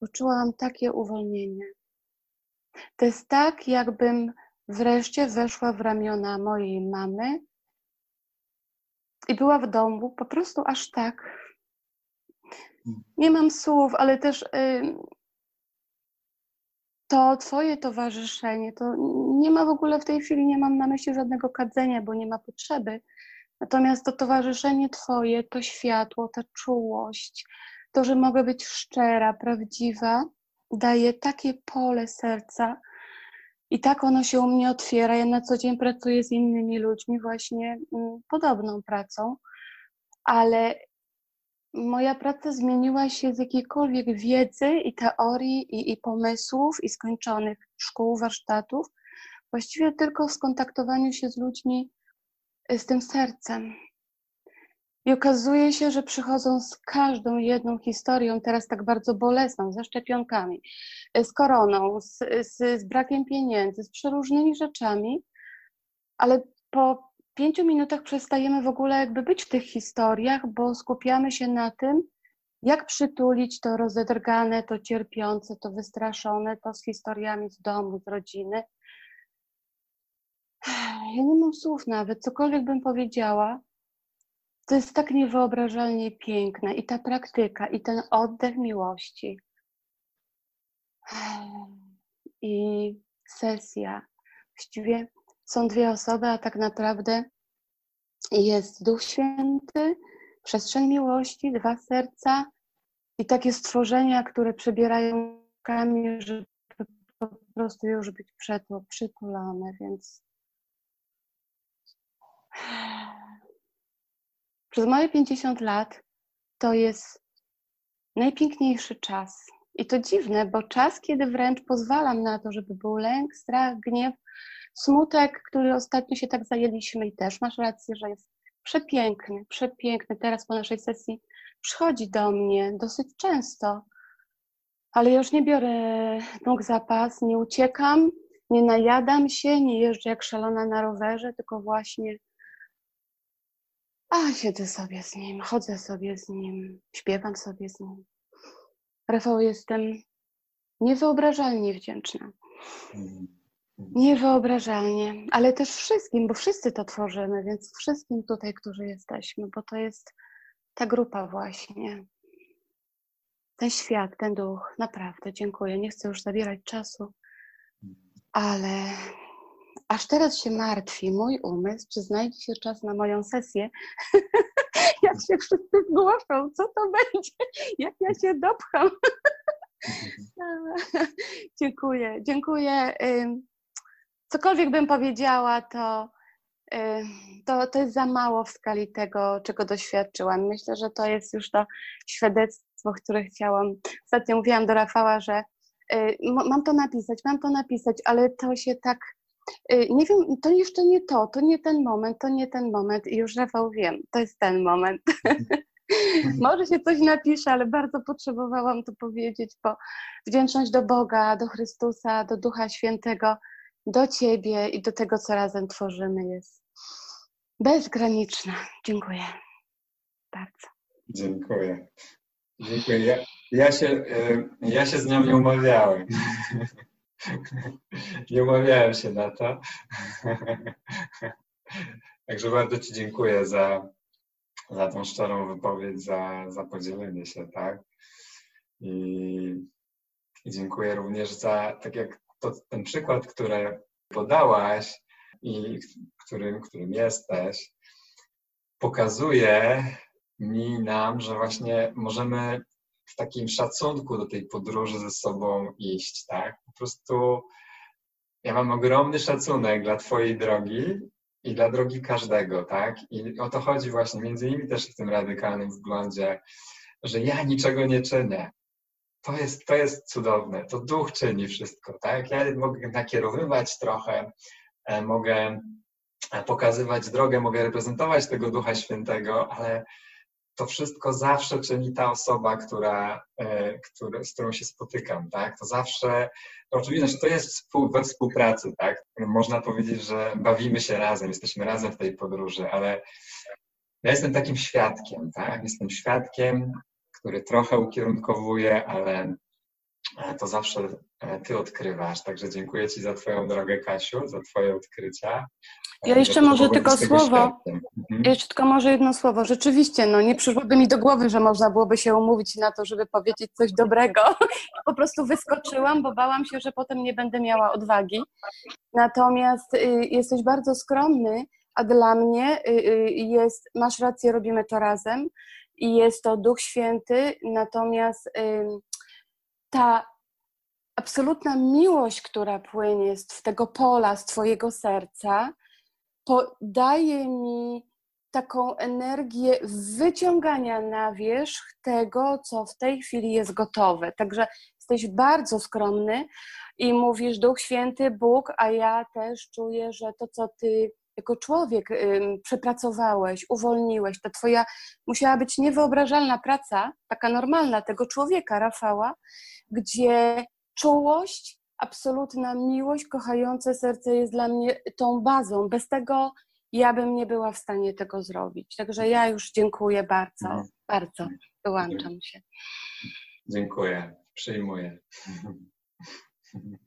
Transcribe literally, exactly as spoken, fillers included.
poczułam takie uwolnienie. To jest tak, jakbym wreszcie weszła w ramiona mojej mamy i była w domu, po prostu aż tak. Nie mam słów, ale też y, to twoje towarzyszenie, to nie ma w ogóle w tej chwili, nie mam na myśli żadnego kadzenia, bo nie ma potrzeby. Natomiast to towarzyszenie twoje, to światło, ta czułość, to, że mogę być szczera, prawdziwa, daje takie pole serca i tak ono się u mnie otwiera. Ja na co dzień pracuję z innymi ludźmi właśnie mm, podobną pracą, ale moja praca zmieniła się z jakiejkolwiek wiedzy i teorii i, i pomysłów i skończonych szkół, warsztatów, właściwie tylko w skontaktowaniu się z ludźmi, z tym sercem. I okazuje się, że przychodzą z każdą jedną historią, teraz tak bardzo bolesną, ze szczepionkami, z koroną, z, z, z brakiem pieniędzy, z przeróżnymi rzeczami, ale po pięciu minutach przestajemy w ogóle jakby być w tych historiach, bo skupiamy się na tym, jak przytulić to rozedrgane, to cierpiące, to wystraszone, to z historiami z domu, z rodziny. Ja nie mam słów nawet, cokolwiek bym powiedziała, to jest tak niewyobrażalnie piękne i ta praktyka, i ten oddech miłości, i sesja. Właściwie są dwie osoby, a tak naprawdę jest Duch Święty, przestrzeń miłości, dwa serca i takie stworzenia, które przebierają kamień, żeby po prostu już być przytulone, więc przez moje pięćdziesiąt lat to jest najpiękniejszy czas. I to dziwne, bo czas, kiedy wręcz pozwalam na to, żeby był lęk, strach, gniew, smutek, który ostatnio się tak zajęliśmy i też masz rację, że jest przepiękny, przepiękny. Teraz po naszej sesji przychodzi do mnie dosyć często, ale ja już nie biorę nóg za pas, nie uciekam, nie najadam się, nie jeżdżę jak szalona na rowerze, tylko właśnie a siedzę sobie z nim, chodzę sobie z nim, śpiewam sobie z nim. Rafał, jestem niewyobrażalnie wdzięczna. Niewyobrażalnie, ale też wszystkim, bo wszyscy to tworzymy, więc wszystkim tutaj, którzy jesteśmy, bo to jest ta grupa właśnie. Ten świat, ten duch, naprawdę dziękuję. Nie chcę już zabierać czasu, ale aż teraz się martwi mój umysł, czy znajdzie się czas na moją sesję. Jak się wszyscy zgłoszą, co to będzie? Jak ja się dopcham? Dziękuję, dziękuję. Cokolwiek bym powiedziała, to, to, to jest za mało w skali tego, czego doświadczyłam. Myślę, że to jest już to świadectwo, które chciałam. Ostatnio mówiłam do Rafała, że mam to napisać, mam to napisać, ale to się tak, nie wiem, to jeszcze nie to, to nie ten moment, to nie ten moment i już Rafał wiem, to jest ten moment. Może się coś napisze, ale bardzo potrzebowałam to powiedzieć, bo wdzięczność do Boga, do Chrystusa, do Ducha Świętego, do Ciebie i do tego, co razem tworzymy, jest bezgraniczna. Dziękuję bardzo. Dziękuję. Dziękuję. Ja, ja, się, ja się z nią nie umawiałem. Nie umawiałem się na to. Także bardzo Ci dziękuję za, za tą szczerą wypowiedź, za, za podzielenie się, tak? I, I dziękuję również za, tak jak to, ten przykład, który podałaś i którym, którym jesteś, pokazuje mi, nam, że właśnie możemy w takim szacunku do tej podróży ze sobą iść, tak? Po prostu ja mam ogromny szacunek dla Twojej drogi i dla drogi każdego, tak? I o to chodzi właśnie, między innymi też w tym radykalnym wglądzie, że ja niczego nie czynię. To jest, to jest cudowne, to Duch czyni wszystko, tak? Ja mogę nakierowywać trochę, mogę pokazywać drogę, mogę reprezentować tego Ducha Świętego, ale to wszystko zawsze czyni ta osoba, która, która, z którą się spotykam, tak? To zawsze, to oczywiście to jest współ, we współpracy, tak? Można powiedzieć, że bawimy się razem, jesteśmy razem w tej podróży, ale ja jestem takim świadkiem, tak? Jestem świadkiem, który trochę ukierunkowuje, ale to zawsze Ty odkrywasz. Także dziękuję Ci za Twoją drogę, Kasiu, za Twoje odkrycia. Ja jeszcze może tylko słowo, mhm. jeszcze tylko może jedno słowo. Rzeczywiście, no nie przyszłoby mi do głowy, że można byłoby się umówić na to, żeby powiedzieć coś dobrego. Po prostu wyskoczyłam, bo bałam się, że potem nie będę miała odwagi. Natomiast y, jesteś bardzo skromny, a dla mnie y, y, jest, masz rację, robimy to razem i jest to Duch Święty, natomiast y, ta absolutna miłość, która płynie z tego pola, z Twojego serca, daje mi taką energię wyciągania na wierzch tego, co w tej chwili jest gotowe. Także jesteś bardzo skromny i mówisz Duch Święty, Bóg, a ja też czuję, że to, co Ty jako człowiek ym, przepracowałeś, uwolniłeś, to Twoja musiała być niewyobrażalna praca, taka normalna tego człowieka, Rafała, gdzie czułość, absolutna miłość, kochające serce jest dla mnie tą bazą. Bez tego ja bym nie była w stanie tego zrobić. Także ja już dziękuję bardzo, mhm. bardzo. Wyłączam się. Dziękuję. Przyjmuję.